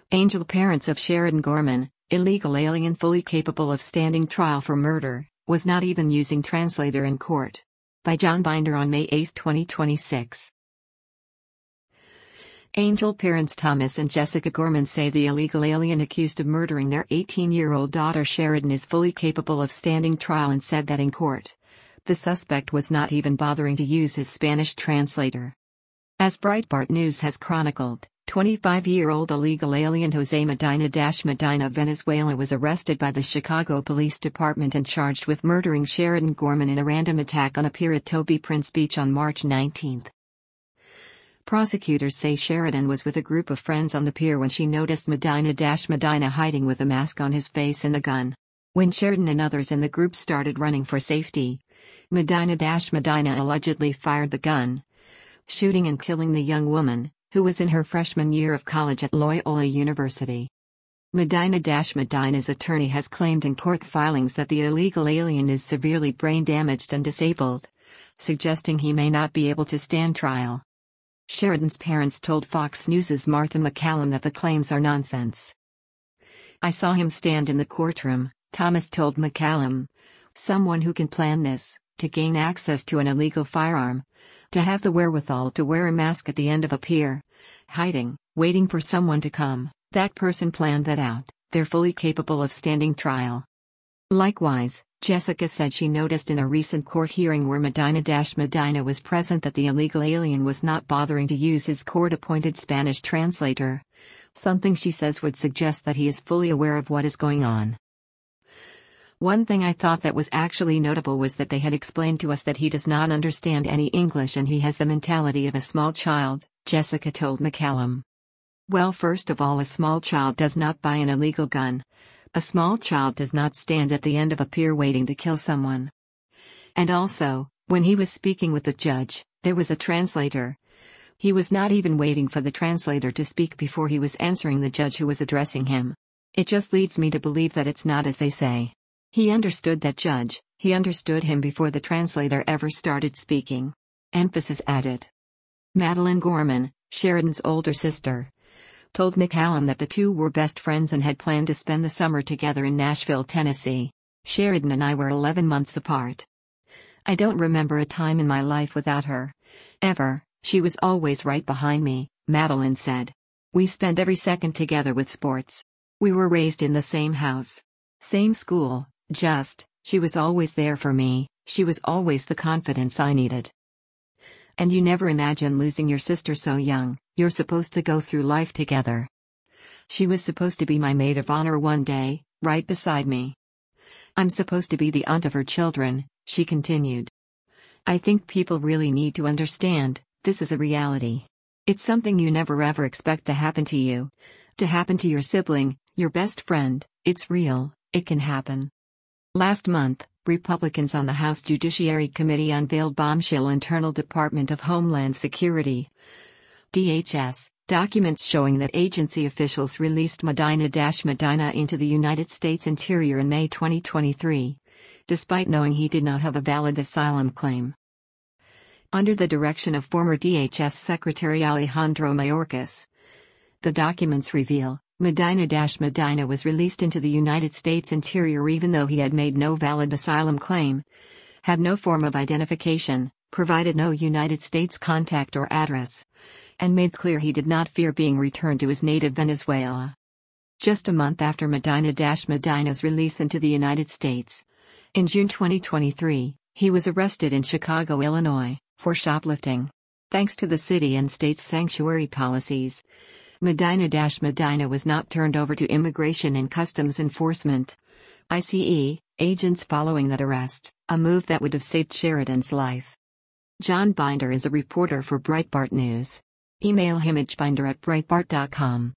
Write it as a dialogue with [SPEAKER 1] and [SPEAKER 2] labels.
[SPEAKER 1] Angel parents of Sheridan Gorman, illegal alien fully capable of standing trial for murder, was not even using translator in court. By John Binder on May 8, 2026. Angel parents Thomas and Jessica Gorman say the illegal alien accused of murdering their 18-year-old daughter Sheridan is fully capable of standing trial and said that in court, the suspect was not even bothering to use his Spanish translator. As Breitbart News has chronicled, 25-year-old illegal alien Jose Medina of Venezuela was arrested by the Chicago Police Department and charged with murdering Sheridan Gorman in a random attack on a pier at Toby Prince Beach on March 19. Prosecutors say Sheridan was with a group of friends on the pier when she noticed Medina hiding with a mask on his face and a gun. When Sheridan and others in the group started running for safety, Medina allegedly fired the gun, shooting and killing the young woman, who was in her freshman year of college at Loyola University. Medina's attorney has claimed in court filings that the illegal alien is severely brain damaged and disabled, suggesting he may not be able to stand trial. Sheridan's parents told Fox News' Martha MacCallum that the claims are nonsense. "I saw him stand in the courtroom," Thomas told MacCallum. "Someone who can plan this, to gain access to an illegal firearm, to have the wherewithal to wear a mask at the end of a pier, hiding, waiting for someone to come, that person planned that out. They're fully capable of standing trial." Likewise, Jessica said she noticed in a recent court hearing where Medina was present that the illegal alien was not bothering to use his court-appointed Spanish translator, something she says would suggest that he is fully aware of what is going on. "One thing I thought that was actually notable was that they had explained to us that he does not understand any English and he has the mentality of a small child," Jessica told MacCallum. "Well, first of all, a small child does not buy an illegal gun. A small child does not stand at the end of a pier waiting to kill someone. And also, when he was speaking with the judge, there was a translator. He was not even waiting for the translator to speak before he was answering the judge who was addressing him. It just leads me to believe that it's not as they say. He understood that judge, he understood him before the translator ever started speaking." Emphasis added. Madeline Gorman, Sheridan's older sister, told MacCallum that the two were best friends and had planned to spend the summer together in Nashville, Tennessee. "Sheridan and I were 11 months apart. I don't remember a time in my life without her. Ever, she was always right behind me," Madeline said. "We spent every second together with sports. We were raised in the same house. Same school, she was always there for me, she was always the confidence I needed. And you never imagine losing your sister so young. You're supposed to go through life together. She was supposed to be my maid of honor one day, right beside me. I'm supposed to be the aunt of her children," she continued. "I think people really need to understand, this is a reality. It's something you never ever expect to happen to you. To happen to your sibling, your best friend, it's real, it can happen." Last month, Republicans on the House Judiciary Committee unveiled bombshell internal Department of Homeland Security (DHS) documents showing that agency officials released Medina into the United States Interior in May 2023, despite knowing he did not have a valid asylum claim. Under the direction of former DHS Secretary Alejandro Mayorkas, the documents reveal, Medina was released into the United States Interior even though he had made no valid asylum claim, had no form of identification, provided no United States contact or address, and made clear he did not fear being returned to his native Venezuela. Just a month after Medina's release into the United States, in June 2023, he was arrested in Chicago, Illinois, for shoplifting. Thanks to the city and state's sanctuary policies, Medina was not turned over to Immigration and Customs Enforcement (ICE) agents following that arrest, a move that would have saved Sheridan's life. John Binder is a reporter for Breitbart News. Email him at binder@breitbart.com.